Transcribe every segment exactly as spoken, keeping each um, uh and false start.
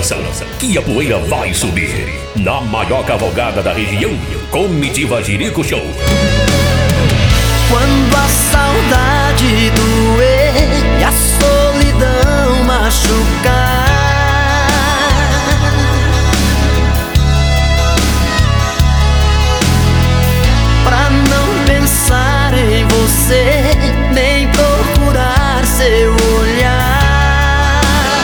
coração, que a poeira vai subir. Na maior cavalgada da região, Comitiva Jerico Show. Quando a saudade doer e a solidão machucar, pra não pensar em você, nem procurar seu olhar,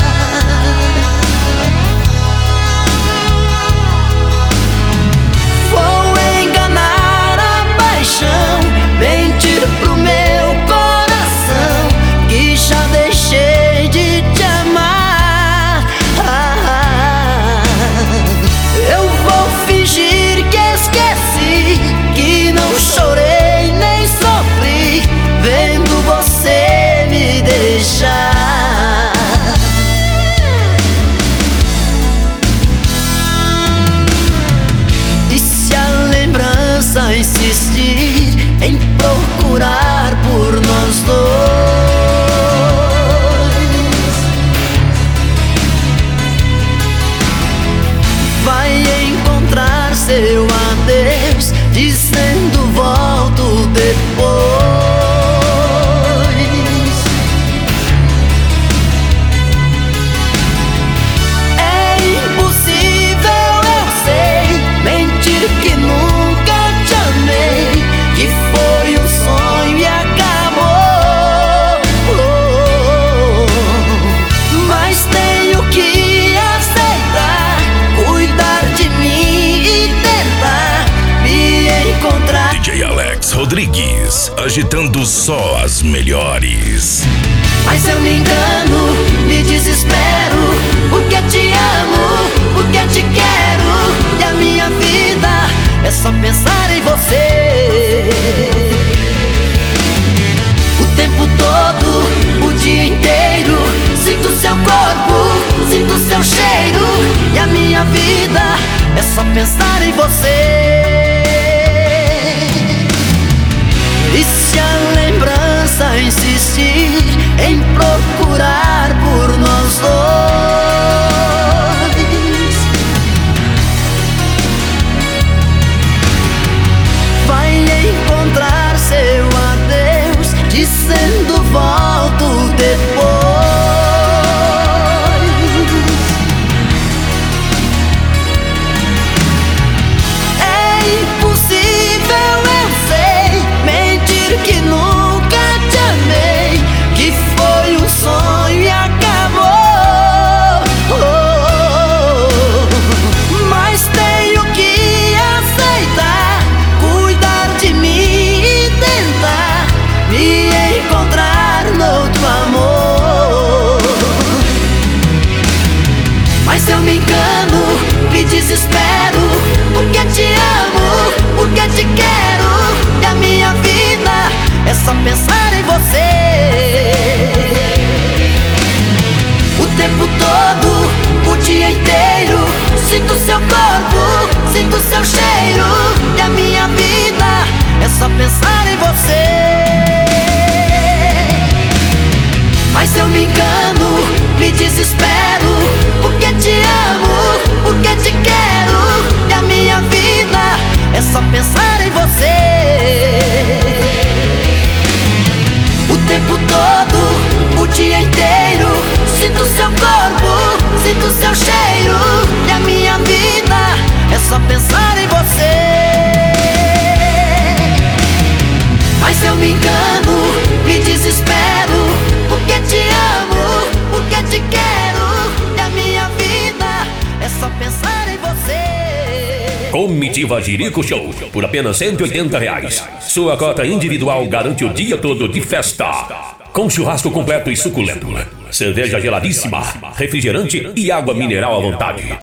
vou enganar a paixão, mentir pro meu coração que já deixei de te amar. Ah, eu vou fingir que esqueci, que não chorei nem sofri vendo você me deixar. E se a lembrança insistir em procurar por nós dois, vai encontrar seu adeus dizendo volto depois. É impossível, eu sei, mentir que nunca te amei, que foi um sonho e acabou. Mas tenho que aceitar, cuidar de mim e tentar me encontrar. D J Alex Rodrigues, agitando só as melhores. Mas eu me engano, me desespero, porque te amo, porque te quero, e a minha vida é só pensar em você. O tempo todo, o dia inteiro, sinto seu corpo, sinto seu cheiro, e a minha vida é só pensar em você. E se a lembrança insistir em procurar por nós dois, vai encontrar seu adeus dizendo volto depois. É impossível, eu sei, mentir que nunca te amei, que foi um sonho e acabou. Mas tenho que aceitar, cuidar de mim e tentar me encontrar noutro amor. Mas eu me engano, me desespero, porque te amo, porque te quero, e a minha vida é só pensar em você. O tempo todo, o dia inteiro, sinto seu corpo, sinto seu cheiro, e a minha vida é só pensar em você. Mas eu me engano, me desespero, porque te amo, porque te quero, e a minha vida é só pensar em você. O tempo todo, o dia inteiro, sinto seu corpo, sinto seu cheiro, e a minha vida é só pensar em você. Mas eu me engano, me desespero, porque te amo, porque te quero, e a minha vida é só pensar em você. Comitiva Jerico Show, por apenas cento e oitenta reais. Sua cota individual garante o dia todo de festa, com churrasco completo e suculento, cerveja geladíssima, refrigerante e água mineral à vontade.